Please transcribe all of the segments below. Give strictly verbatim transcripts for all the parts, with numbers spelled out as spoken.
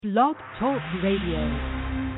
Blog Talk Radio.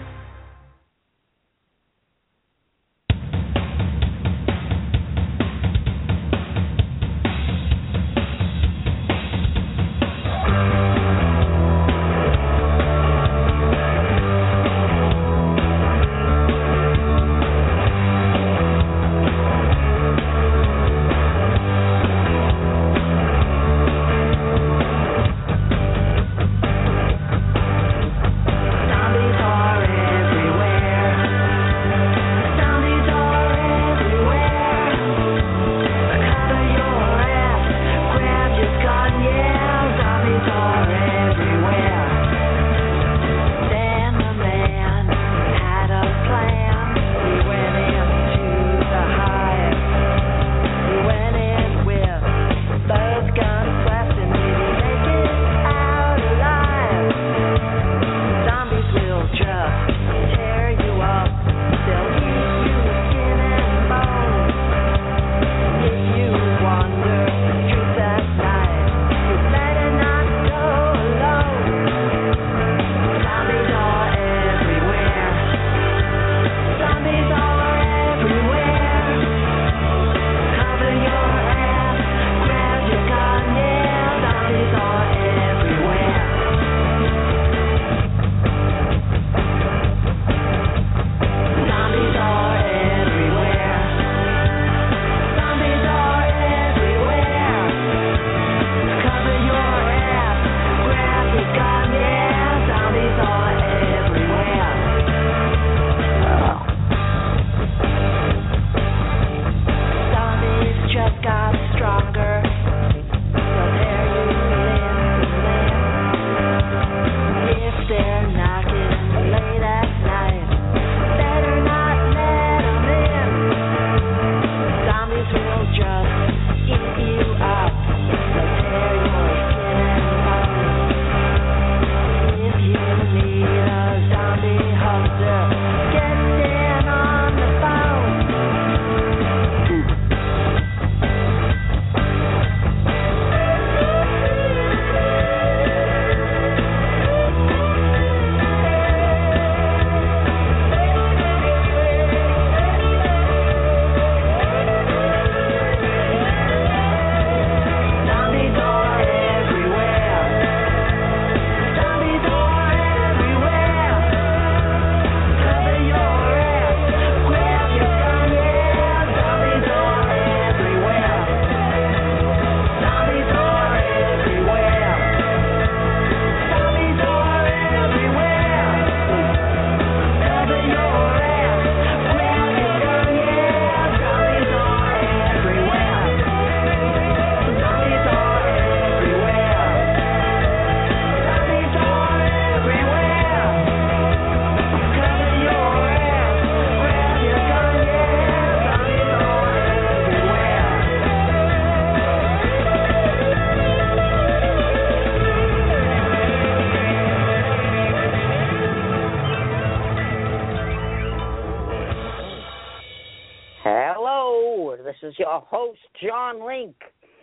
Your host, John Link,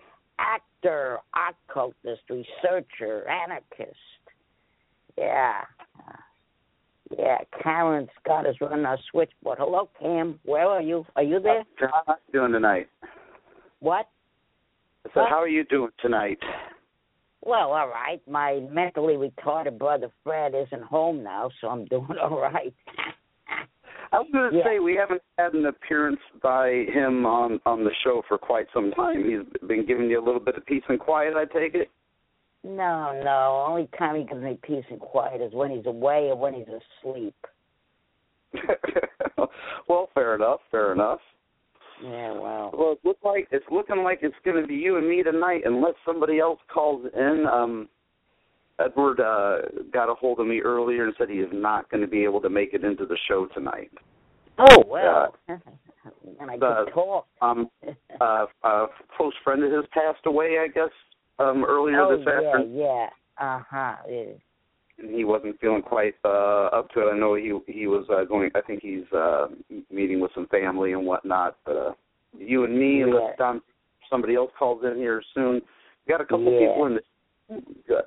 actor, occultist, researcher, anarchist. Yeah. Yeah, Karen Scott is running our switchboard. Hello, Cam. Where are you? Are you there? John, how are you doing tonight? What? I said, what? How are you doing tonight? Well, all right. My mentally retarded brother Fred isn't home now, so I'm doing all right. I was going to yeah. say we haven't had an appearance by him on, on the show for quite some time. He's been giving you a little bit of peace and quiet, I take it? No, no. Only time he gives me peace and quiet is when he's away or when he's asleep. Well, fair enough, fair enough. Yeah, well. Well, it look like, it's looking like it's going to be you and me tonight unless somebody else calls in. Um, Edward uh, got a hold of me earlier and said he is not going to be able to make it into the show tonight. Oh, well. Uh, and I uh, could talk. um, uh, a close friend of his passed away, I guess, um, earlier oh, this yeah, afternoon. yeah, uh-huh. Yeah. And he wasn't feeling quite uh, up to it. I know he he was uh, going, I think he's uh, meeting with some family and whatnot. But uh, you and me, yeah. unless Don, somebody else calls in here soon. We got a couple yeah. people in the good.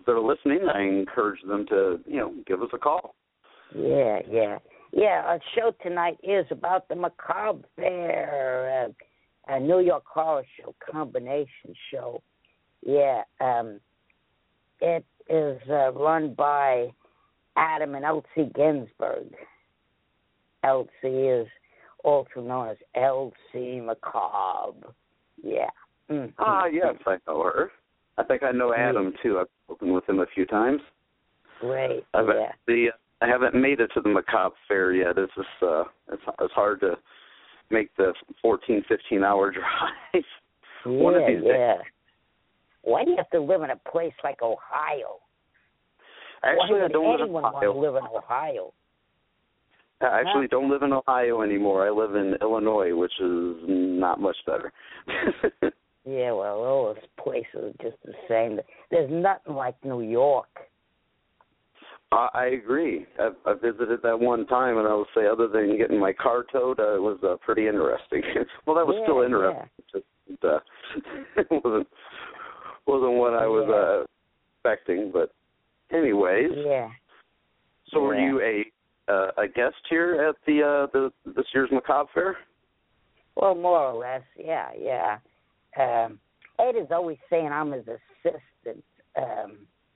if they're listening, I encourage them to, you know, give us a call. Yeah, yeah. Yeah, our show tonight is about the Macabre Fair, uh, a New York horror show, combination show. Yeah, um, it is uh, run by Adam and L C Ginsberg. L C is also known as L C Macabre. Yeah. Mm-hmm. Ah, yes, I know her. I think I know Adam, too. I've spoken with him a few times. Great, I've yeah. The, I haven't made it to the Macabre Fair yet. It's just, uh, it's, it's hard to make the fourteen, fifteen-hour drive. Yeah, One of these yeah. days. Why do you have to live in a place like Ohio? Actually, Why I don't would live in anyone want Ohio. to live in Ohio? I actually Huh? don't live in Ohio anymore. I live in Illinois, which is not much better. Yeah, well, all those places are just the same. There's nothing like New York. Uh, I agree. I, I visited that one time, and I will say, other than getting my car towed, uh, it was uh, pretty interesting. Well, that was Yeah, still interesting. yeah. Just, uh, it wasn't wasn't what I was Yeah. uh, expecting, but anyways. Yeah. So, were Yeah. you a uh, a guest here at the uh, the this year's Macabre Fair? Well, more or less, yeah, yeah. Um, Ed is always saying I'm his assistant. Um,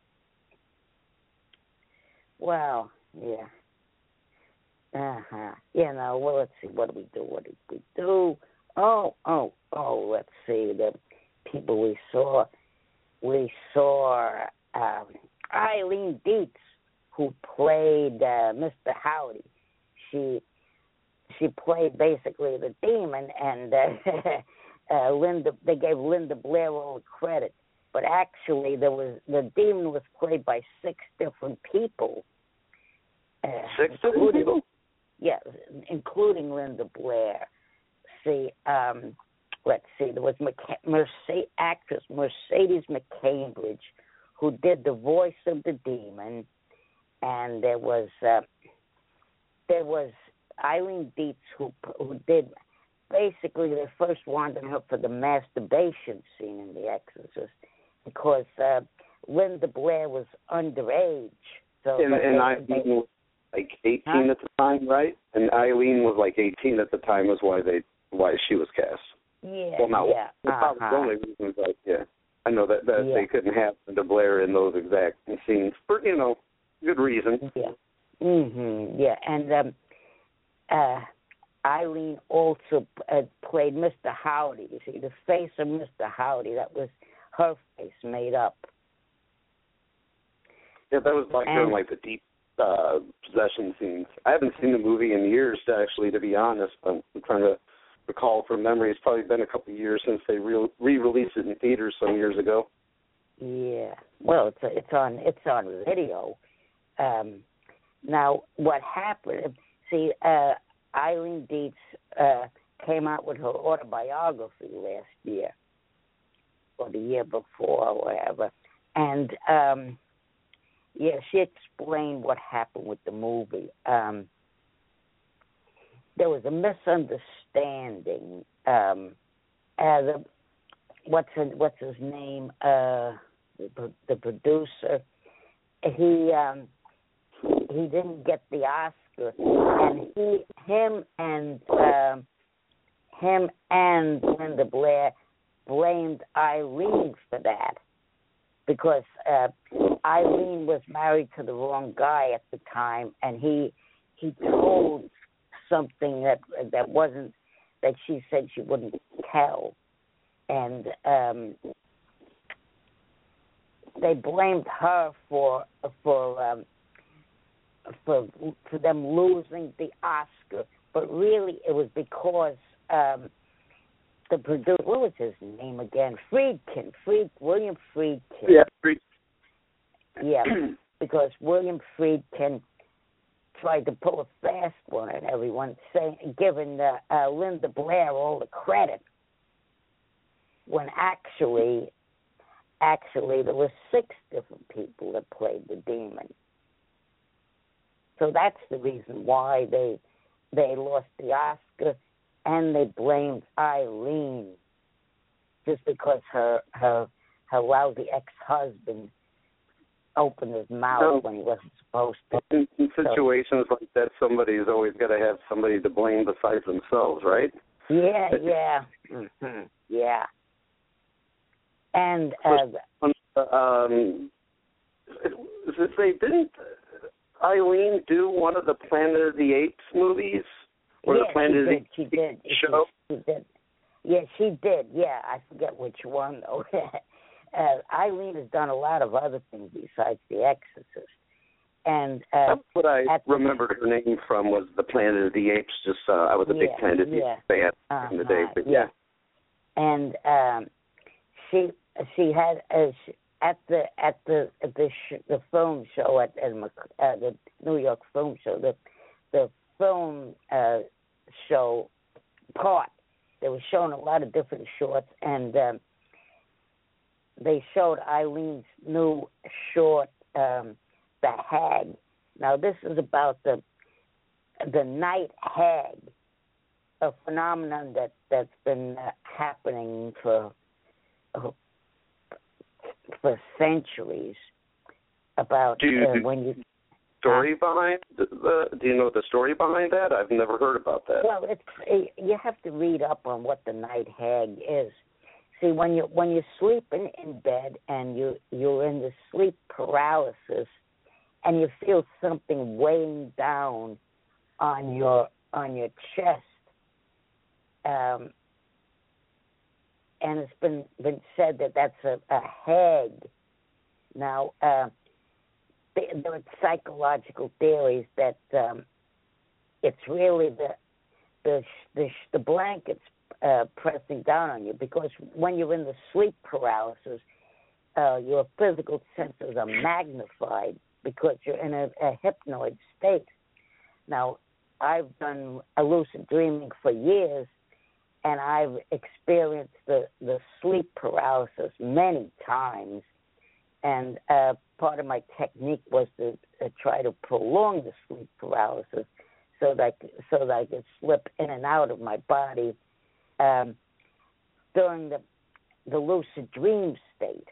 well, yeah. Uh-huh. You know, well, let's see. What did we do? What did we do? Oh, oh, oh, let's see. The people we saw. We saw um, Eileen Dietz, who played uh, Mister Howdy. She she played basically the demon, and uh, uh, Linda. They gave Linda Blair all the credit, but actually, there was the demon was played by six different people. Uh, Six different people? Yeah, including Linda Blair. See, um, let's see, there was McC- Mercedes, actress Mercedes McCambridge, who did the voice of the demon, and there was uh, there was Eileen Dietz, who who did basically they first wanted her for the masturbation scene in The Exorcist, because uh, Linda Blair was underage. So And, and Eileen was like eighteen Huh? at the time, right? And Eileen was like eighteen at the time, is why they why she was cast. Yeah, Well, not yeah. well, probably uh-huh. the only reason, but yeah, I know that, that Yeah. they couldn't have Linda Blair in those exact scenes for, you know, good reason. Yeah. Mhm. Yeah, and um, uh, Eileen also uh, played Mister Howdy. You see, the face of Mister Howdy, that was her face made up. Yeah, that was like And- during like the deep uh, possession scenes. I haven't seen the movie in years, actually, to be honest. I'm, I'm trying to recall from memory. It's probably been a couple of years since they re- re-released it in theaters some years ago. Yeah. Well, it's it's on it's on video. Um, now, what happened? See, uh, Eileen Dietz uh, came out with her autobiography last year, or the year before, or whatever, and um, yeah, she explained what happened with the movie. Um, there was a misunderstanding. Um, uh, the, what's his, what's his name? Uh, the, the producer. He um, he didn't get the Oscar, and he him and um, him and Linda Blair blamed Eileen for that, because uh, Eileen was married to the wrong guy at the time, and he he told something that that wasn't that she said she wouldn't tell, and um, they blamed her for for um, for for them losing the Oscar, but really it was because um, the producer, what was his name again? Friedkin, Fried William Friedkin. Yeah, great. Yeah, because William Friedkin tried to pull a fast one on everyone, saying, giving uh, uh, Linda Blair all the credit, when actually, actually there were six different people that played the demon. So that's the reason why they they lost the Oscar, and they blamed Eileen just because her her her lousy ex-husband open his mouth No. when he wasn't supposed to. In, in situations so, like that, somebody's always got to have somebody to blame besides themselves, right? Yeah, yeah, mm-hmm. yeah. And uh, um, since they didn't, Eileen do one of the Planet of the Apes movies or yeah, the Planet of the she did. She did. show? She, she did. Yeah, she did. Yeah, I forget which one though. uh, Eileen has done a lot of other things besides The Exorcist. And uh, that's what I remembered the, her name from was the Planet of the Apes. Just uh, I was a big yeah, Planet of the yeah. Apes fan uh-huh, in the day. But yeah. yeah. And um, she she had uh, she, at the at the at the sh- the film show at, at uh, the New York Film Show, the the film uh, show part. They were showing a lot of different shorts, and um, they showed Eileen's new short, um, The Hag. Now, this is about the the night hag, a phenomenon that, that's been uh, happening for uh, for centuries. About do you, uh, when you story uh, behind the, the? Do you know the story behind that? I've never heard about that. Well, it's uh, you have to read up on what the night hag is. See, when you when you're sleeping in bed and you you're in the sleep paralysis, and you feel something weighing down on your on your chest, um, and it's been been said that that's a, a hag. Now, uh, there are psychological theories that um, it's really the the the, the blankets uh, pressing down on you, because when you're in the sleep paralysis, uh, your physical senses are magnified because you're in a, a hypnoid state. Now, I've done lucid dreaming for years, and I've experienced the, the sleep paralysis many times. And uh, part of my technique was to uh, try to prolong the sleep paralysis so that so that I could slip in and out of my body um, during the the lucid dream state.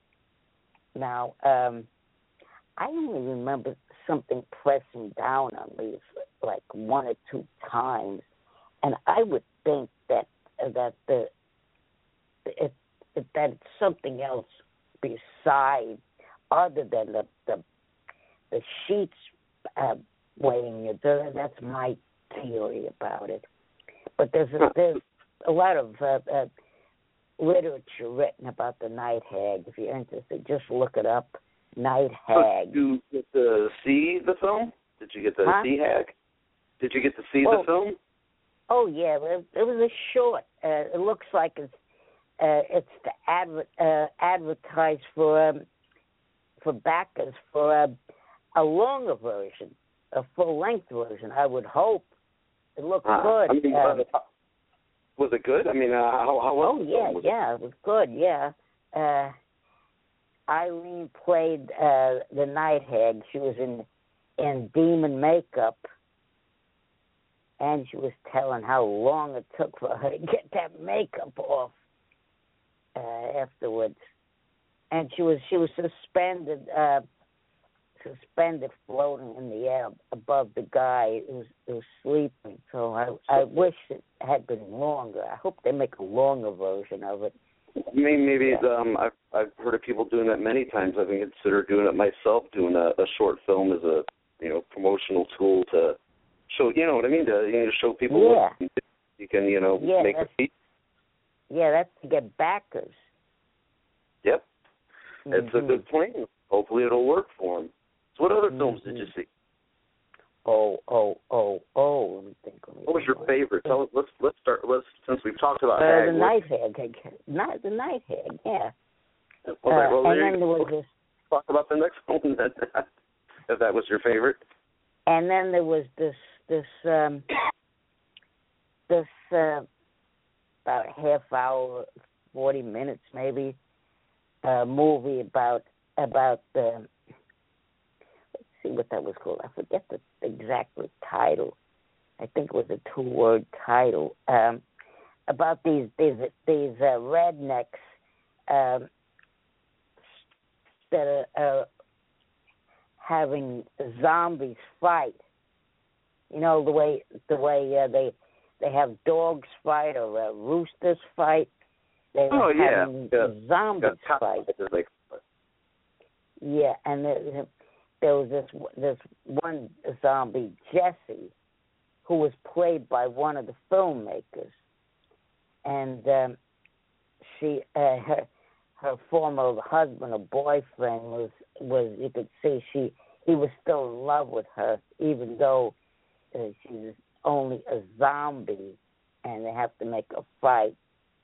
Now, um, I only remember something pressing down on me like one or two times, and I would think that uh, that the it, it, that it's something else besides, other than the the, the sheets uh, weighing you. That's my theory about it. But there's a, there's a lot of uh, uh, literature written about the night hag. If you're interested, just look it up. Night hag. Did you get to see the film? Did you get to huh? see Hag? Did you get to see well, the film? Oh yeah, it, it was a short. Uh, it looks like it's uh, it's to adver- uh, advertise for um, for backers for a, a longer version, a full length version. I would hope. It looked uh, good. I mean, um, uh, was it good? I mean, uh, how how was oh it? yeah, was yeah, it was good. Yeah. Uh, Eileen played uh, the night hag. She was in in demon makeup, and she was telling how long it took for her to get that makeup off uh, afterwards. And she was she was suspended uh, suspended, floating in the air above the guy who was, who was sleeping. So I I wish it had been longer. I hope they make a longer version of it. I mean, maybe yeah. um, I've I've heard of people doing that many times. I've been considered doing it myself, doing a, a short film as a you know promotional tool to show you know what I mean to you know show people Yeah. what you can you know Yeah, make that's, a feat. Yeah, that's to get backers. Yep, it's mm-hmm. a good plan. Hopefully, it'll work for them. So, what other mm-hmm. films did you see? Oh, oh, oh, oh. Let me think. Let me What was think. your favorite? Tell us. Let's let's start. Let's since we've talked about Uh, Hag, the what- night hag. Not the night hag. Yeah. Okay, Uh, well, and there then you there was go. this. Talk about the next one then, if that was your favorite. And then there was this this um, this uh, about a half hour, forty minutes maybe, uh, movie about about the. Let's see what that was called. I forget the exact title. I think it was a two-word title um, about these these these uh, rednecks um, that are uh, having zombies fight. You know the way the way uh, they they have dogs fight or uh, roosters fight. They oh were yeah, having yeah. zombies yeah. fight. Like, Yeah, and there, there was this this one zombie, Jesse, who was played by one of the filmmakers, and um, she uh, her her former husband or boyfriend was was you could see she he was still in love with her, even though uh, she was only a zombie, and they have to make a fight.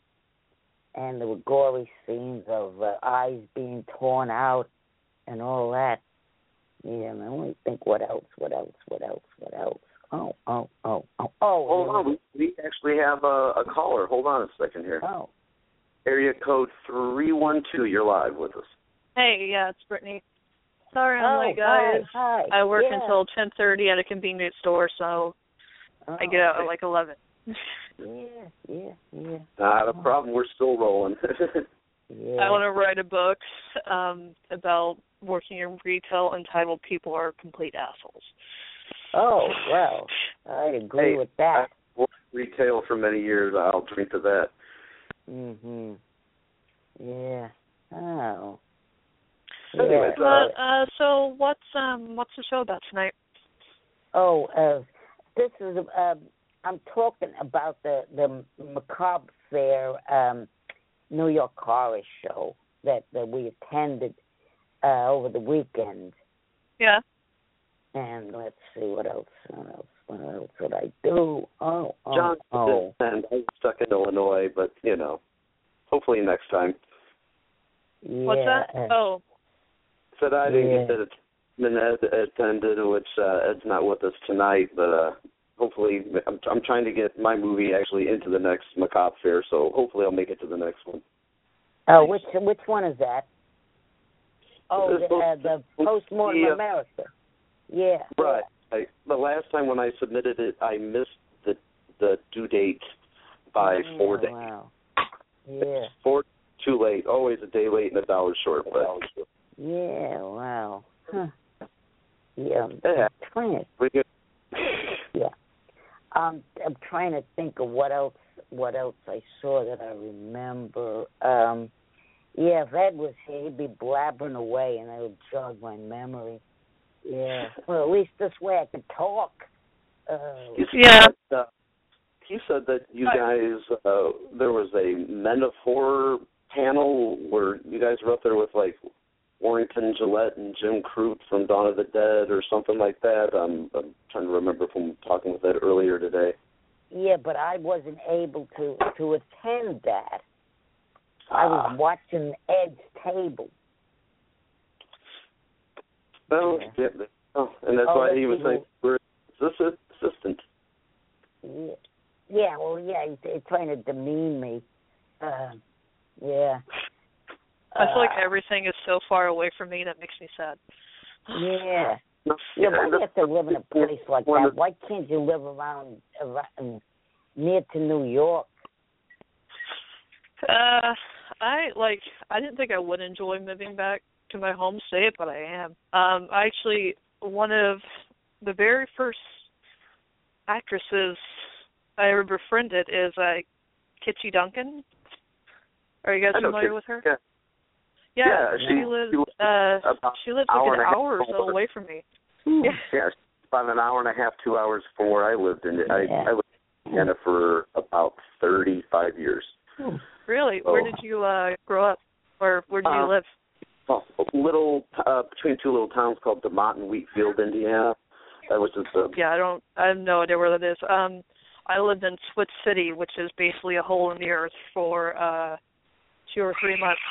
And there were gory scenes of uh, eyes being torn out and all that. Yeah, man, let me think what else, what else, what else, what else. Oh, oh, oh, oh, oh. Hold on, we, we actually have a, a caller. Hold on a second here. Oh. Area code three one two, you're live with us. Hey, yeah, it's Brittany. Sorry I'm oh, late, guys. Hi, hi. I work yeah. until ten thirty at a convenience store, so oh, I get out at like eleven. Yeah, yeah, yeah. Not a problem. We're still rolling. yeah. I want to write a book um, about working in retail entitled People Are Complete Assholes. Oh, well, I agree hey, with that. I've worked retail for many years. I'll drink to that. Mhm. Yeah. Oh. Anyways, yeah. Uh, uh, so what's um what's the show about tonight? Oh, uh, this is uh, I'm talking about the the Macabre Fair um, New York Horror Show that, that we attended uh, over the weekend. Yeah. And let's see what else. What else? What else would I do? Oh, oh, John, oh. and I'm stuck in Illinois, but you know, hopefully next time. Yeah. What's that? uh, Oh. Said I didn't Yeah. get that and Ed attended, which uh, Ed's not with us tonight, but uh, hopefully I'm, I'm trying to get my movie actually into the next Macabre Fair, so hopefully I'll make it to the next one. Oh, which which one is that? Oh, It's the, uh, supposed the to Postmortem be, uh, America. Yeah. Right. I, the last time when I submitted it, I missed the the due date by yeah, four days. Wow. Yeah. Four too late. Always a day late and a dollar short. But Yeah. Wow. Huh. Yeah. I'm yeah, trying to. we get, Yeah. Um, I'm trying to think of what else. What else I saw that I remember. Um, yeah, if Ed was here, he'd be blabbering away, and I would jog my memory. Yeah. Well, at least this way I could talk. Uh, he Yeah. Said, uh, he said that you guys, uh, there was a Men of Horror panel where you guys were up there with, like, Warrington Gillette and Jim Crute from Dawn of the Dead or something like that. Um, I'm trying to remember from talking with Ed earlier today. yeah, but I wasn't able to, to attend that. I was Ah. watching Ed's table. Well, Yeah. yeah, oh, and that's Oh, why that's he was even- saying, we're this assistant. Yeah, yeah well, yeah, he's, he's trying to demean me. Uh, yeah. I feel like Uh, everything is so far away from me that makes me sad. Yeah. No, Yeah, and why do you that's- have to live in a place like one that? of- Why can't you live around, around near to New York? Uh, I like. I didn't think I would enjoy moving back to my home state, but I am. Um, I actually one of the very first actresses I ever befriended is uh, Kitchi Duncan. Are you guys I know familiar Kit- with her? Yeah. Yeah, Yeah, she, she- lives. she lives Uh, about she lives an like hour an and a half hour or so over. away from me. Yeah, yeah, about an hour and a half, two hours from where I lived, and I, Yeah. I lived in Indiana for about thirty-five years. Really? Oh. Where did you uh, grow up, or where do you Uh, live? Well, a little uh, between two little towns called DeMont and Wheatfield, Indiana. That was just a Yeah, I don't. I have no idea where that is. Um, I lived in Switch City, which is basically a hole in the earth for uh, two or three months.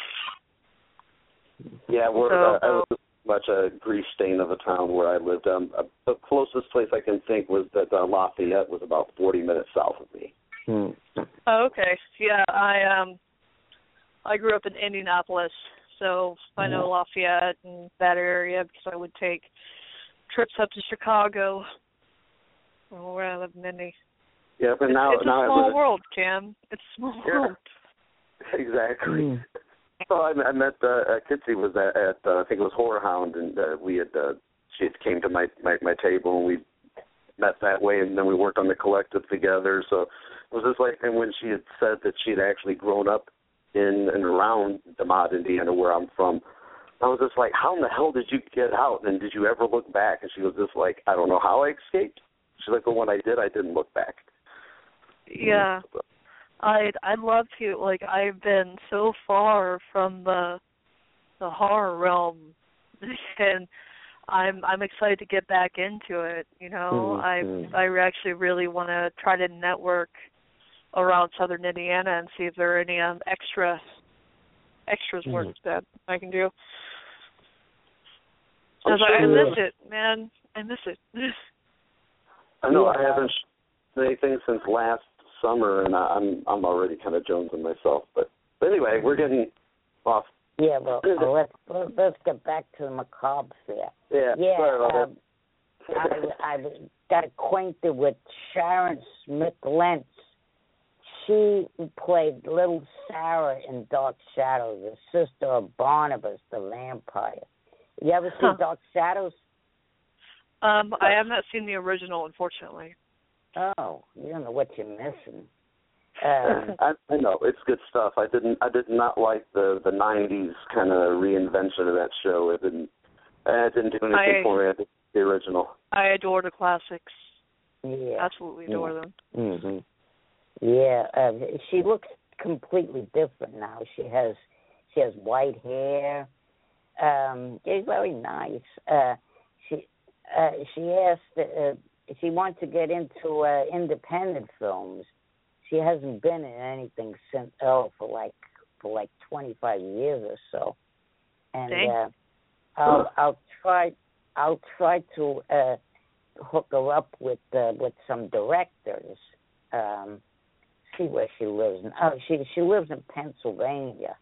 yeah. Where So- uh, I was much a grease stain of a town where I lived. Um, uh, the closest place I can think was that uh, Lafayette was about forty minutes south of me. Hmm. Oh, okay. Yeah, I um, I grew up in Indianapolis, so I know Lafayette and that area because I would take trips up to Chicago, or where I live in Indy. Yeah, but It's, now it's a now I small live. world, Cam. It's a small Yeah. world. Exactly. Hmm. So I, I met uh, uh, Kitsy was at, at uh, I think it was Horror Hound, and uh, we had uh, she came to my, my my table, and we met that way, and then we worked on the collective together. So it was just like, and when she had said that she'd actually grown up in and around DeMott, Indiana, where I'm from, I was just like, how in the hell did you get out? And did you ever look back? And she was just like, I don't know how I escaped. She's like, but when I did, I didn't look back. Yeah. I'd I'd love to. Like, I've been so far from the the horror realm, and I'm I'm excited to get back into it. You know, mm-hmm. I I actually really want to try to network around Southern Indiana and see if there are any um, extra extras mm-hmm. work that I can do. I'm Cause I, I sure miss it, man. I miss it. I know yeah. I haven't done anything since last summer, and I'm I'm already kind of jonesing myself. But, but anyway, we're getting off. Yeah, well, well let's let's get back to the macabre fair. Yeah, yeah. sorry about Um, I, I got acquainted with Sharon Smith Lentz. She played Little Sarah in Dark Shadows, the sister of Barnabas the vampire. You ever see huh. Dark Shadows? Um, I have not seen the original, unfortunately. Oh, you don't know what you're missing. Um, I, I know it's good stuff. I didn't. I did not like the the nineties kind of reinvention of that show. It didn't. It didn't do anything I, for me. I did the original. I adore the classics. yeah, Absolutely adore yeah. them. Mm-hmm. Yeah, uh, she looks completely different now. She has she has white hair. Um, she's very nice. Uh, she uh, she asked uh, she wants to get into uh, independent films. She hasn't been in anything since oh for like for like twenty-five years or so. And uh, I'll I'll try I'll try to uh, hook her up with uh, with some directors. Um, see where she lives. In. Oh, she she lives in Pennsylvania.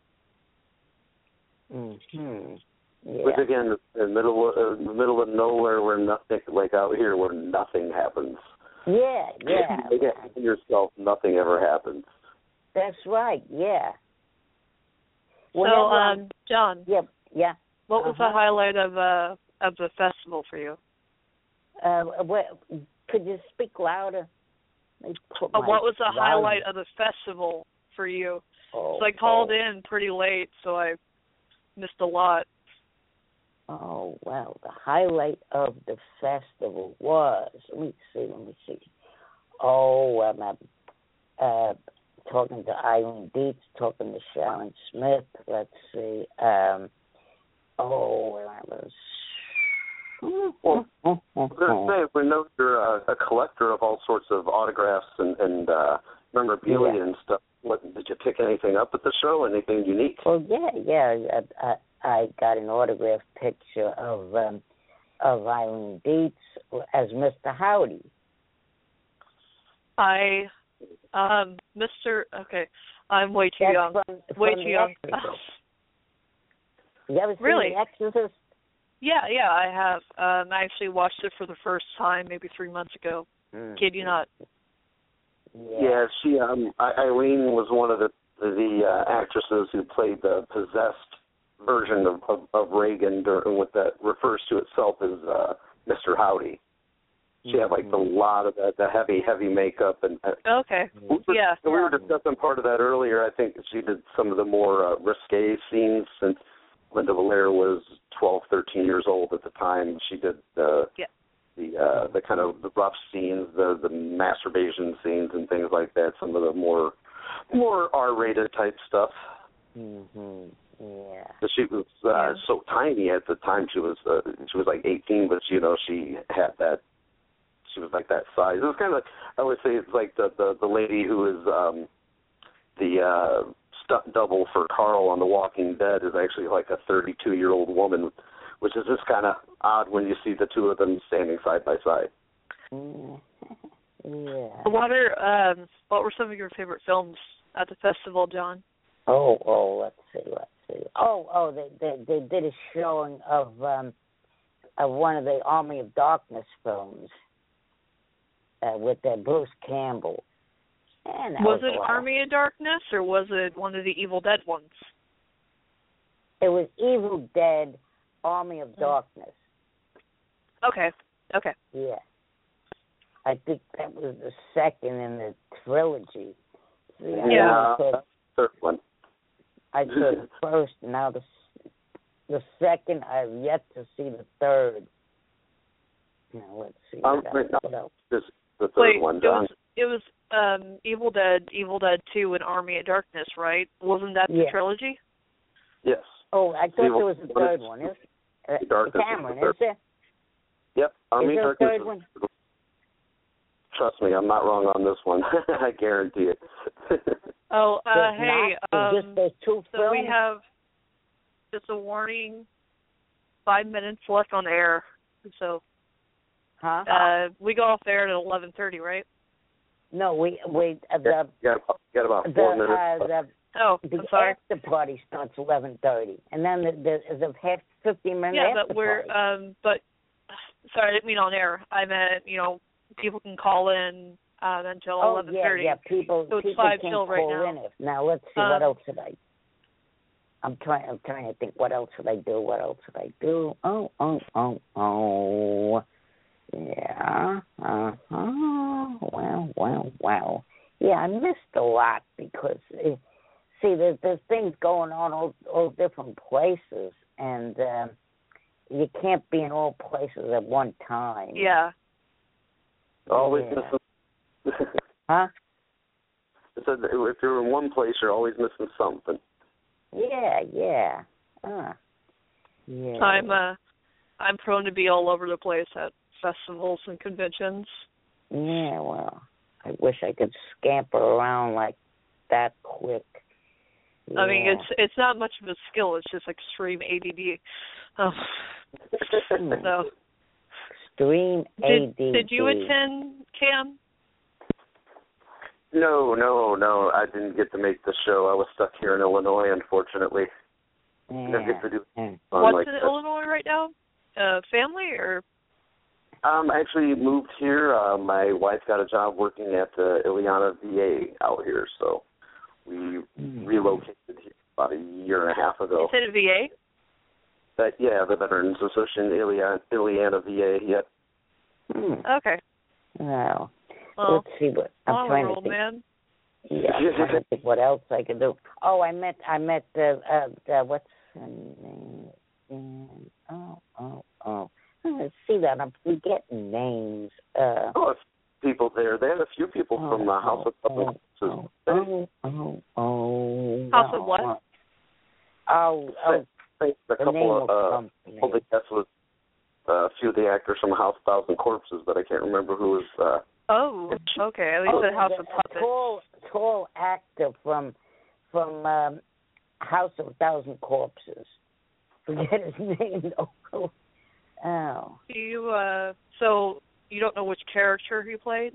Hmm. Yeah. But again, in the middle of, in the middle of nowhere, where nothing like out here, where nothing happens. Yeah, yeah. Again, yourself, nothing ever happens. That's right. Yeah. So, Whenever um, I'm- John. Yeah. Yeah. What was Uh-huh. the highlight of uh of the festival for you? Uh, what, could you speak louder? Let me put Uh, my what was the volume- highlight of the festival for you? Oh, So I called oh. in pretty late, so I missed a lot. Oh, well, the highlight of the festival was, let me see, let me see. Oh, I'm uh, uh, talking to Eileen Dietz, talking to Sharon Smith. Let's see. Um, oh, I was... Well, I was going to say, we know you're a, a collector of all sorts of autographs and, and uh, memorabilia Yeah. and stuff. What, did you pick anything up at the show? Anything unique? Well, yeah, yeah. I, I, I got an autographed picture of um, of Eileen Dietz as Mister Howdy. I, um, Mister Okay, I'm way too That's young. From, way from too The young. Exorcist. You ever seen Really? The Exorcist? Yeah, yeah, I have. Um, I actually watched it for the first time maybe three months ago. Mm. Kid you not. Yeah. Yeah, she um I, Eileen was one of the the uh, actresses who played the possessed version of of, of Reagan, during what that refers to itself as uh, Mister Howdy. She had like a lot of the, the heavy heavy makeup and. Uh, Okay. we were, Yeah. We were discussing part of that earlier. I think she did some of the more uh, risque scenes since Linda Valair was twelve, thirteen years old at the time. She did the. Yeah. The uh, the kind of the rough scenes, the the masturbation scenes, and things like that. Some of the more more R-rated type stuff. Mm-hmm. Yeah. But she was uh, Yeah. so tiny at the time. She was uh, she was like eighteen, but you know she had that. She was like that size. It was kind of like, I would say it's like the the, the lady who is um, the uh, stunt double for Carl on The Walking Dead is actually like a thirty-two year old woman, which is just kind of odd when you see the two of them standing side by side. Mm. Yeah. What are um what were some of your favorite films at the festival, John? Oh, oh, let's see, let's see. Oh, oh, they they, they did a showing of um of one of the Army of Darkness films uh, with uh, Bruce Campbell. And that Was was it a lot. Army of Darkness or was it one of the Evil Dead ones? It was Evil Dead, Army of Darkness. Okay. Okay. Yeah. I think that was the second in the trilogy. See, I Yeah. Uh, third one. I saw the first, and now the the second. I've yet to see the third. Now let's see Um, what, else, wait, no, what else. this the third Wait, one, it John. was it was um Evil Dead, Evil Dead two, and Army of Darkness, right? Wasn't that the Yeah. trilogy? Yes. Oh, I thought Evil there was a third one. Is uh, Darkness Cameron? is the Is there? Yep. Army Is there a Darkness third is- one? Trust me, I'm not wrong on this one. I guarantee it. Oh, uh, There's hey, not, there's um, just those two so films. we have just a warning. Five minutes left on air, so huh? uh, we go off air at eleven thirty, right? No, we we uh, the you got, got about the four minutes. uh, the Oh, the I'm sorry. after party starts eleven thirty, and then the the, the half fifteen minute Yeah, after but we're party. um, but sorry, I didn't mean on air. I meant you know people can call in um, until Oh eleven yeah, thirty. yeah. People So it's people five can till call right now. in. If, now let's see Um, what else should I. I'm trying. I'm trying to think. What else should I do? What else should I do? Oh oh oh oh. Yeah. Uh huh. Well well well. Yeah, I missed a lot because uh, see, there's there's things going on all all different places, and uh, you can't be in all places at one time. Yeah. Always Yeah. missing. Huh? I said that if you're in one place, you're always missing something. Yeah, yeah. Uh, yeah. I'm uh, I'm prone to be all over the place at festivals and conventions. Yeah, well, I wish I could scamper around like that quick. I mean, Yeah. it's it's not much of a skill. It's just extreme A D D. Oh. So, Extreme A D D. did did you attend, Cam? No, no, no. I didn't get to make the show. I was stuck here in Illinois, unfortunately. I Yeah. get to do yeah. fun What's like in that. Illinois right now? Uh, family or? Um, I actually moved here. Uh, my wife got a job working at the Ileana V A out here, so we Mm. relocated here about a year and a half ago. Is it a V A? But yeah, the Veterans Association, Ileana, Ileana V A. Yep. Hmm. Okay. Well, Well, let's see what I'm on a trying roll, to think. man. Yeah, I'm trying to think what else I could do. Oh, I met I met the uh, the what's her name? Um, Oh oh oh. Let's see that I'm forgetting names. Uh, Oh, it's people there. They had a few people oh, from the House of oh, Public oh, oh, oh, oh, House of oh, what? Oh, oh, I think a the name couple of of uh, company. well, I guess was uh, a few of the actors from House of Thousand Corpses, but I can't remember who was. Uh, Oh, okay. At least Oh, at House the- of a Puppets. tall, tall actor from from um, House of Thousand Corpses. Forget his name though. Oh. You uh, so you don't know which character he played?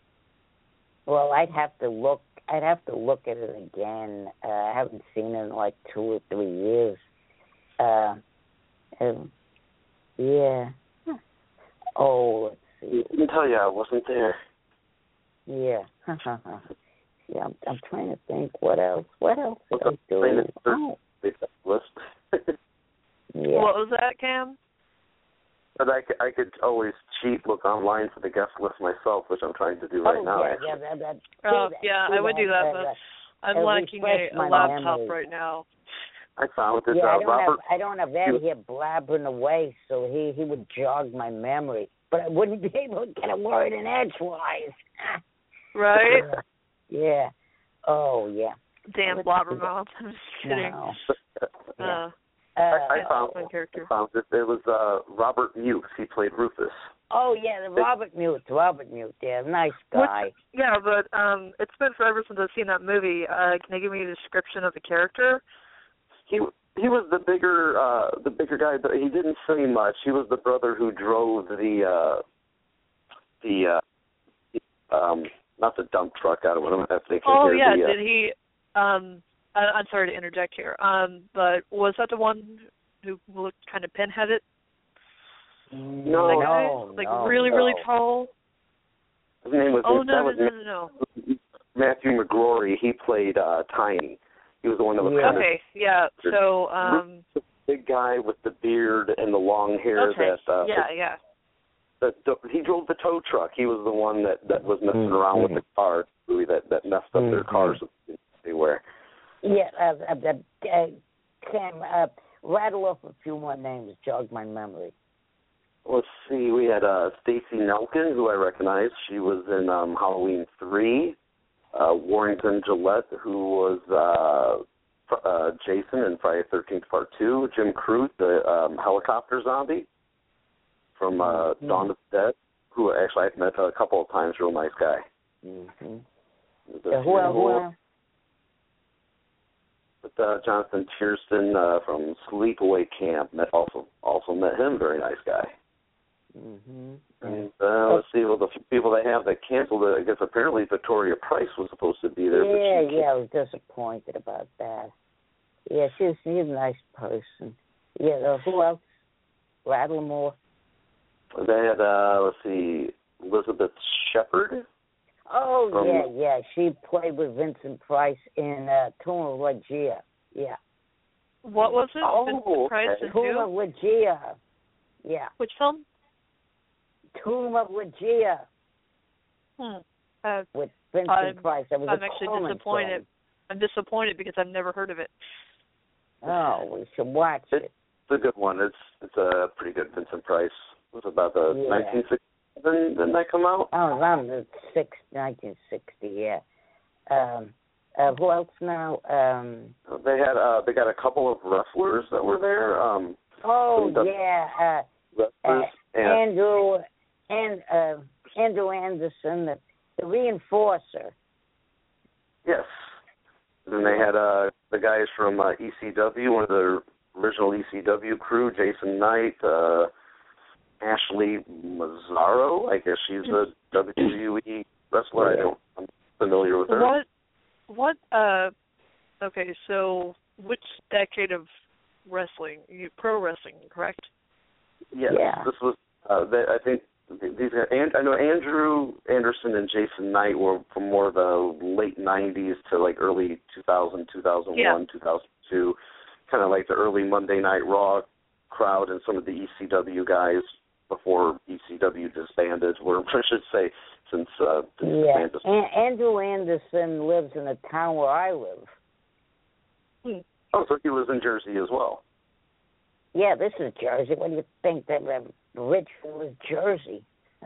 Well, I'd have to look. I'd have to look at it again. Uh, I haven't seen it in like two or three years. Uh, um, yeah. Oh, let's see. I can tell you, I wasn't there. Yeah. yeah. I'm, I'm trying to think. What else? What else did I What's up, Planet do? Third Oh, list? yeah. What was that, Cam? But I could, I could always cheat, look online for the guest list myself, which I'm trying to do right oh, now. yeah, actually. yeah, that, that, Oh, see that, yeah, see I would do that, uh, but I'm uh, lacking refresh a, my a laptop memory. right now. I found it. Yeah, uh, I don't Robert. have I don't have Ed here blabbering away, so he he would jog my memory, but I wouldn't be able to get a word in edgewise. Right? Yeah. Oh yeah. Damn blabbermouth. I'm just kidding. No. Uh, Uh, I, I found fun character. I found it. It was uh, Robert Muse. He played Rufus. oh yeah, the Robert Mute. Robert Mute. Yeah, nice guy. What's, yeah, but um, it's been forever since I've seen that movie. Uh, can you give me a description of the character? He he was the bigger uh, the bigger guy. But he didn't say much. He was the brother who drove the uh, the uh, um, not the dump truck. I don't know if they can Oh hear yeah, the, uh, did he? Um, I, I'm sorry to interject here. Um, but was that the one who looked kind of pinheaded? No, That guy? no, like no, really, really no. tall. His name was Oh that no, no, was no, no, no. Matthew McGrory. He played uh, Tiny. He was the one that was Yeah. kind of Okay, yeah. So, um, the big guy with the beard and the long hair okay, that uh, yeah, yeah. the, the, he drove the tow truck. He was the one that, that was messing mm-hmm. around with the car, that that messed up mm-hmm. their cars everywhere. Yeah, uh, uh, uh, Cam, uh, rattle off a few more names, jog my memory. Let's see. We had uh, Stacy Nelkin, who I recognize. She was in um, Halloween three. Uh, Warrington Gillette, who was uh, uh, Jason in Friday the thirteenth Part two. Jim Crute, the um, helicopter zombie from uh, mm-hmm. Dawn of the Dead, who actually I've met a couple of times. Real nice guy. Mm-hmm. Yeah, who else? Who else? With uh, Jonathan Tiersten uh, from Sleepaway Camp, met also also met him. Very nice guy. Mm-hmm. And uh, let's see, well, the few people they have that canceled it, I guess apparently Victoria Price was supposed to be there. Yeah, but yeah, I was disappointed about that. Yeah, she's, she's a nice person. Yeah, uh, who else? Rattle more. They had, uh, let's see, Elizabeth Shepard. Oh, from, yeah, yeah. She played with Vincent Price in uh, Tomb of Legia. Yeah. What was it? Oh, Vincent Price okay. and Tomb who? of Legia. Yeah. Which film? Tomb of Legia. Hmm. Uh, with Vincent I'm, Price. That was I'm a actually disappointed. film. I'm disappointed because I've never heard of it. Oh, we should watch it. It's a good one. It's it's a pretty good Vincent Price. It was about the yeah. nineteen sixty-seven. Didn't that come out? Oh, around the six, nineteen sixty. Yeah. Um, uh, who else now? Um, they had uh, they got a couple of wrestlers that were there. Um, oh yeah. Uh, wrestlers uh, and Andrew and uh, Andrew Anderson, the, the reinforcer. Yes. And then they had uh, the guys from uh, E C W, one of the original E C W crew, Jason Knight, uh, Ashley Mazzaro. I guess she's a W W E wrestler. I don't, I'm familiar with her. What? What? Uh. Okay, so which decade of wrestling? You, pro wrestling, correct? Yes. Yeah. This was. Uh, they, I think these. And I know Andrew Anderson and Jason Knight were from more of the late nineties to like early two thousand, two thousand one, yeah. two thousand two. Kind of like the early Monday Night Raw crowd and some of the E C W guys before E C W disbanded, or I should say, since uh, yeah. disbanded. An- Andrew Anderson lives in the town where I live. Hmm. Oh, so he lives in Jersey as well. Yeah, this is Jersey. What do you think? That uh, Richfield is Jersey.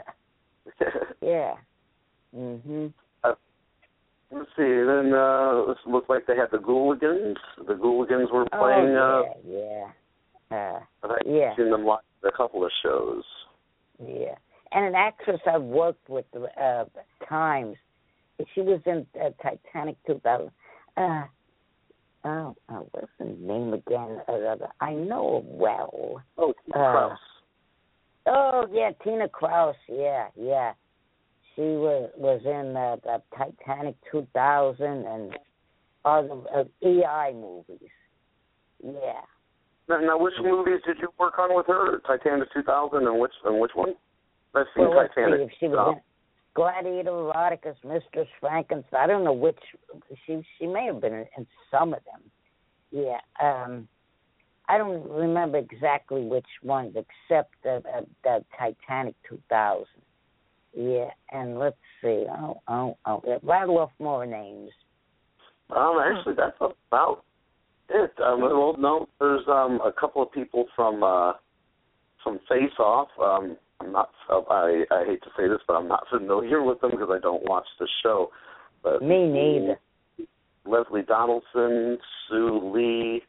Yeah. Mhm. Uh, let's see. Then uh, it looks like they had the Gooligans. The Gooligans were playing. Oh, uh, yeah. Yeah. Uh, I've yeah. seen them live at a couple of shows. Yeah. And an actress I've worked with uh, times. She was in uh, Titanic two thousand. Uh, oh, uh, what's her name again? Uh, I know her well. Oh, Tina uh, Kraus. Oh, yeah, Tina Kraus. Yeah, yeah. She was was in uh, the Titanic two thousand and other uh, E I movies. Yeah. Now, now, which movies did you work on with her? Titanic two thousand and which and which one? I've seen Well, let's Titanic. see if she was in Gladiator, Eroticus, Mistress Frankenstein. I don't know which. She she may have been in, in some of them. Yeah. Um, I don't remember exactly which ones, except the, uh, the Titanic two thousand. Yeah, and let's see. Oh, oh, oh. Rattle off more names. Um, actually, that's about it. Um, well, no, there's um a couple of people from uh from Face Off. Um, I'm not. I I hate to say this, but I'm not familiar with them because I don't watch the show. But Me neither. Leslie Donaldson, Sue Lee.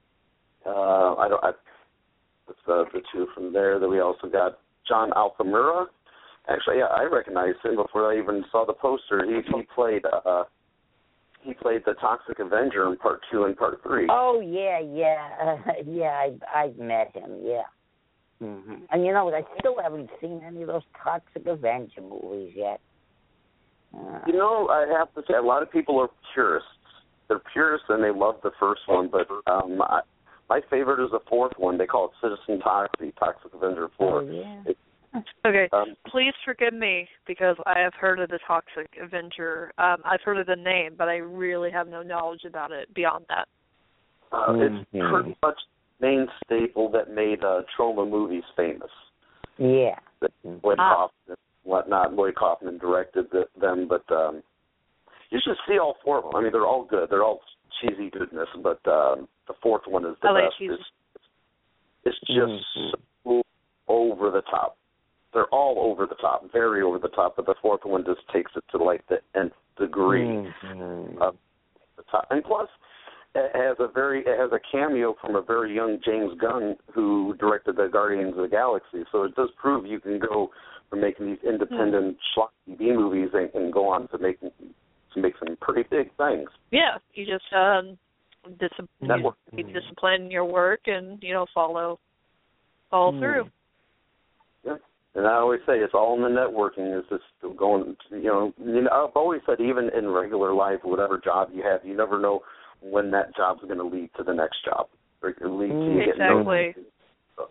Uh, I don't. I, that's uh, the two from there. Then we also got John Altamura. Actually, yeah, I recognized him before I even saw the poster. He he played uh, he played the Toxic Avenger in part two and part three. Oh yeah, yeah, uh, yeah. I I met him. Yeah. Mm-hmm. And you know, I still haven't seen any of those Toxic Avenger movies yet. Uh, you know, I have to say, a lot of people are purists. They're purists and they love the first one, but um, I, my favorite is the fourth one. They call it Citizen Toxic, Toxic Avenger four. Oh, yeah. It, Okay, um, please forgive me because I have heard of the Toxic Avenger. Um, I've heard of the name, but I really have no knowledge about it beyond that. Uh, mm-hmm. It's pretty much the main staple that made uh, trauma movies famous. Yeah. Lloyd Ah. Kaufman, whatnot. Lloyd Kaufman directed the, them, but um, you should see all four of them. I mean, they're all good. They're all cheesy goodness, but um, the fourth one is the I like best. cheesy. It's, it's just Mm-hmm. so over the top. They're all over the top, very over the top, but the fourth one just takes it to like the nth degree Mm-hmm. of the top. And plus, it has a very it has a cameo from a very young James Gunn who directed the Guardians of the Galaxy. So it does prove you can go from making these independent schlocky B movies and, and go on to making to make some pretty big things. Yeah, you just um, dis- Network. you discipline your work and you know follow follow Mm. through. Yeah. And I always say it's all in the networking. Is just going, you know, you know. I've always said even in regular life, whatever job you have, you never know when that job's going to lead to the next job. Or it lead to you getting Exactly. noticed. So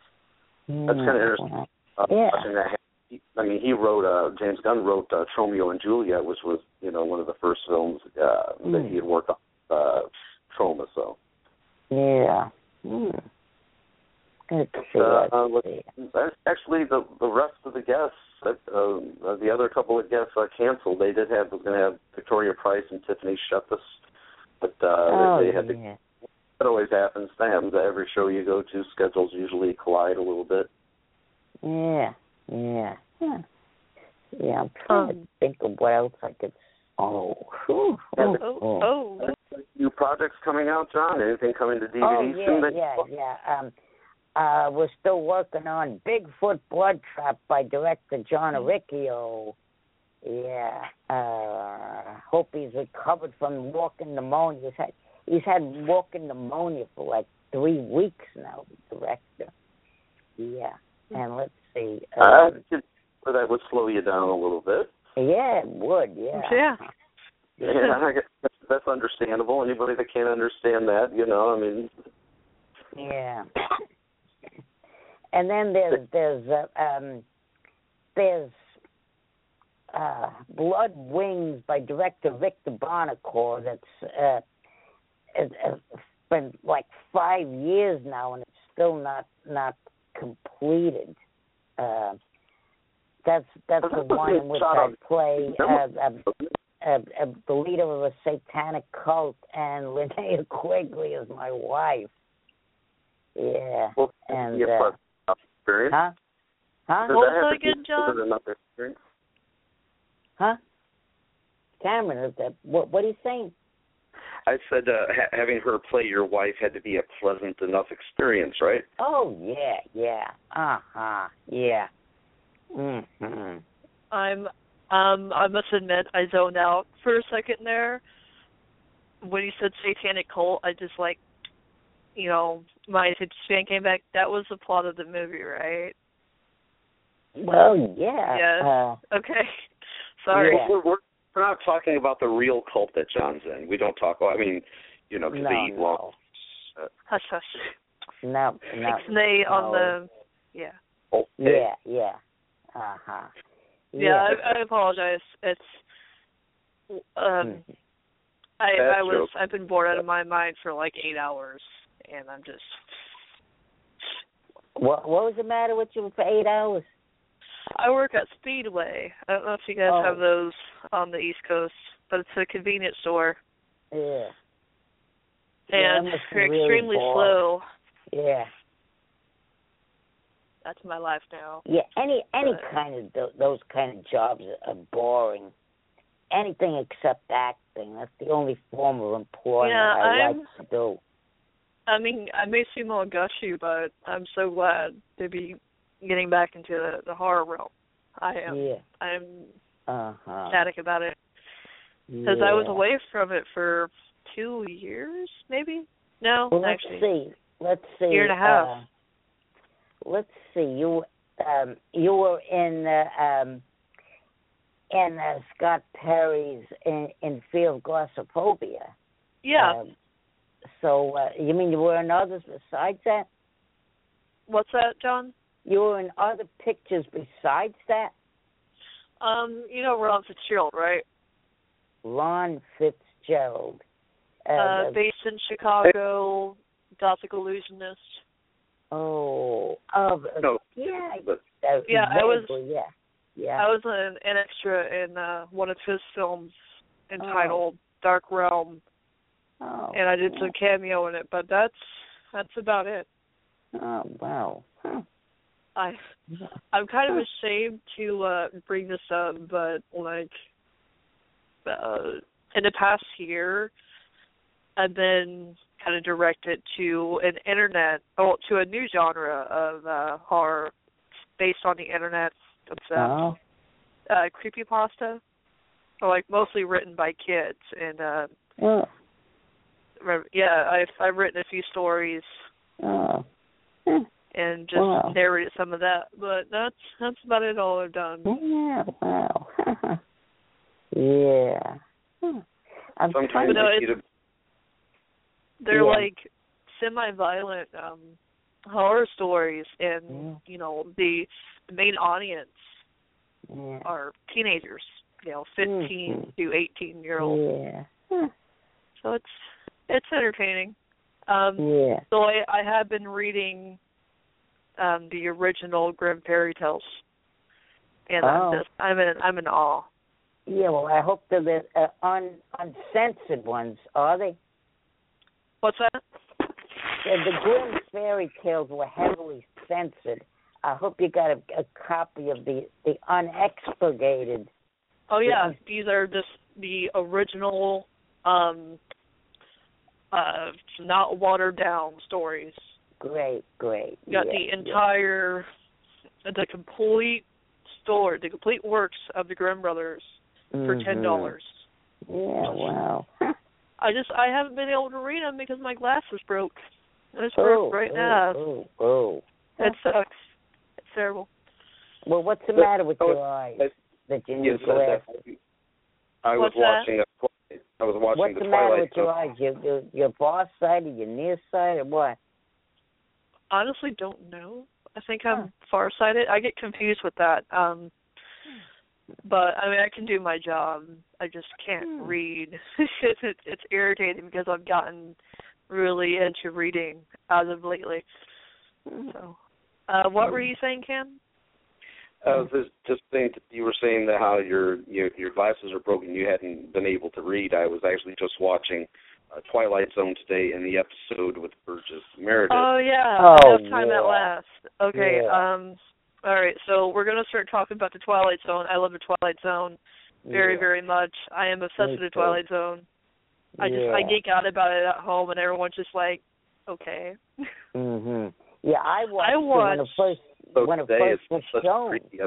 that's kind of interesting. Uh, Yeah. watching that. I mean, he wrote. Uh, James Gunn wrote uh, Romeo and Juliet, which was, you know, one of the first films uh, Mm. that he had worked on. Uh, Troma. So. Yeah. Mm. Good to see Uh, that. uh, let's- actually, the the rest of the guests, uh, uh, the other couple of guests uh, canceled. They did have was going to have Victoria Price and Tiffany Shepis, but uh, Oh, they, they had to. yeah. That always happens. That happens at every show you go to. Schedules usually collide a little bit. Yeah. Yeah. Yeah. Yeah, I'm trying to think of what else I could. Oh, whew, Yeah, oh, Oh, oh. oh. New projects coming out, John? Anything coming to D V D Oh, soon? yeah, that- yeah, yeah. Um, uh, we're still working on Bigfoot Blood Trap by director John Aricchio. Yeah. Uh, hope he's recovered from walking pneumonia. He's had, he's had walking pneumonia for like three weeks now, the director. Yeah. And let's see. Uh, Um, but that would slow you down a little bit. yeah, it would, yeah. Yeah. Yeah, I guess that's, that's understandable. Anybody that can't understand that, you know, I mean. Yeah. And then there's there's uh, um there's uh, Blood Wings by director Victor Bonacore. That's uh, it, it's been like five years now, and it's still not not completed. Uh, that's that's the one in which I play uh, uh, uh, uh, the leader of a satanic cult, and Linnea Quigley is my wife. Yeah, Well, and yeah, uh, experience. huh? Huh? Does What that have was to that again, be John? another experience? Huh? Cameron, is that, what what are you saying? I said uh, ha- having her play your wife had to be a pleasant enough experience, right? Oh yeah, yeah, uh huh, yeah. Mhm. I'm um I must admit I zoned out for a second there. When you said satanic cult, I just like you know, my fan came back. That was the plot of the movie, right? Well, yeah. Yes. Uh, Okay. Sorry. Yeah. We're, we're we're not talking about the real cult that John's in. We don't talk. I mean, you know, because no, they eat long. no, Uh, Hush, hush. no, no. Ixnay no. on the yeah. okay. Yeah, yeah. Uh huh. Yeah, I, I apologize. It's um Mhm. I That's I was true. I've been bored out of my mind for like eight hours and I'm just What what was the matter with you for eight hours? I work at Speedway. I don't know if you guys Oh. have those on the East Coast, but it's a convenience store. Yeah. Yeah, that And must be they're really extremely boring. slow. Yeah. That's my life now. Yeah. Any any But- kind of th- those kind of jobs are boring. Anything except acting. That's the only form of employment Yeah, I I'm- like to do. I mean, I may seem all gushy, but I'm so glad to be getting back into the, the horror realm. I am. Yeah. I'm Uh huh. ecstatic about it because I was away from it for two years, maybe. No, Well, let's actually, see. Let's see. year and a half. Uh, let's see. You um you were in uh, um in uh, Scott Perry's in, in Fear of Glossophobia. yeah. Um, so uh, you mean you were in others besides that? What's that, John? You were in other pictures besides that? Um, you know Ron Fitzgerald, right? Ron Fitzgerald. Uh, Uh, based in Chicago, Gothic illusionist. oh, oh, No. yeah, But uh, yeah, I was. vaguely, yeah, yeah. I was an, an extra in uh, one of his films entitled oh. Dark Realm, oh, and I did yeah. some cameo in it. But that's that's about it. Oh wow. Huh. I I'm kind of ashamed to uh, bring this up, but like uh, in the past year, I've been kind of directed to an internet, oh, to a new genre of uh, horror based on the internet itself. Oh. Uh, creepypasta, or like mostly written by kids, and uh, oh. yeah, I've I've written a few stories. Oh. And just wow. narrated some of that, but that's that's about it. All I've done. Yeah, wow. yeah. I'm Sometimes trying no, to... They're yeah. like semi-violent um, horror stories, and yeah. you know the, the main audience yeah. are teenagers, you know, fifteen mm-hmm. to eighteen year olds. Yeah. Huh. So it's it's entertaining. Um, yeah. So I, I have been reading. Um, the original Grimm fairy tales, and oh. I'm just I'm in I'm in awe. Yeah, well, I hope they're the uh, un, uncensored ones, are they? What's that? The, the Grimm fairy tales were heavily censored. I hope you got a, a copy of the the unexpurgated. Oh yeah, the, these are just the original, um, uh, not watered down stories. Great, great. You got yeah, the entire, yeah. the complete story, the complete works of the Grimm brothers mm-hmm. for ten dollars. Yeah, wow. I just I haven't been able to read them because my glasses broke. It's oh, broke right oh, now. Oh, oh. It sucks. It's terrible. Well, what's the but, matter with oh, your eyes? That you yes, need glasses? I was What's watching. That? A, I was watching What's the, the Twilight matter with Zone. your eyes? Your your, your far side or your near side or what? Honestly, don't know. I think I'm huh. farsighted. I get confused with that. Um, but I mean, I can do my job. I just can't hmm. read. it's, it's it's irritating because I've gotten really into reading as of lately. Hmm. So, uh, what were you saying, Cam? I was just, just saying that you were saying that how your, your your glasses are broken. You hadn't been able to read. I was actually just watching uh, Twilight Zone today in the episode with Burgess Meredith. Oh yeah, oh, enough time yeah. at last. Okay. Yeah. Um. All right. So we're gonna start talking about the Twilight Zone. I love the Twilight Zone very, yeah. very much. I am obsessed with the Twilight Zone. I just yeah. I geek out about it at home, and everyone's just like, okay. Mhm. Yeah, I watched, I watched it when it first so when it today first was such shown. creepy.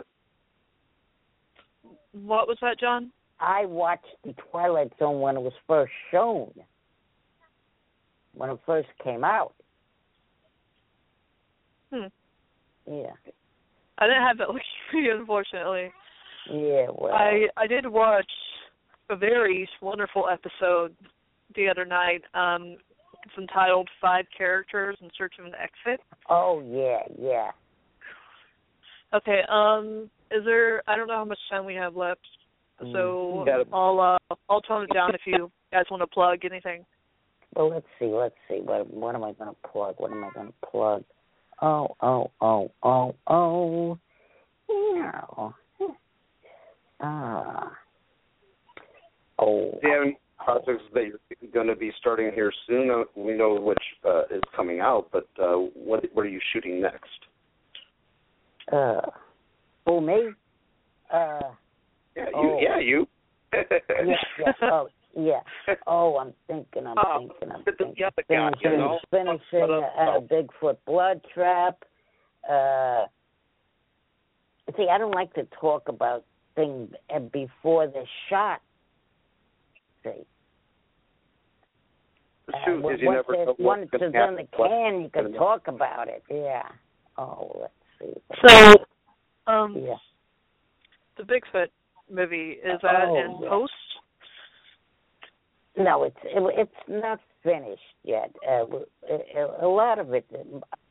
What was that, John? I watched the Twilight Zone when it was first shown. When it first came out. Hmm. Yeah. I didn't have that luxury, unfortunately. Yeah, well. I I did watch a very wonderful episode the other night. Um, it's entitled Five Characters in Search of an Exit. Oh, yeah, yeah. Okay, um, is there, I don't know how much time we have left, so Yeah. I'll, uh, I'll tone it down if you guys want to plug anything. Well, let's see, let's see. What, what am I going to plug? What am I going to plug? Oh, oh, oh, oh, oh. Yeah. Ah. Oh. Do you have any projects that you're going to be starting here soon? Uh, We know which uh, is coming out, but uh, what what are you shooting next? Uh, oh, me? Uh, Yeah, you. oh. Yeah, you. yeah, yeah, oh, yeah. Oh, I'm thinking, I'm Oh, thinking, I'm the thinking. other guy, Finishing, you know? finishing uh, Bigfoot Blood Trap. Uh, see, I don't like to talk about things before they're shot. See. Shoot, uh, because you once never know it's, what's once going it's to in the happen. can, you can talk about it. Yeah. Oh, let's see. So, um, Yeah. the Bigfoot movie, is that Oh, in yeah. post? No, it's it, it's not finished yet. Uh, a, a lot of it,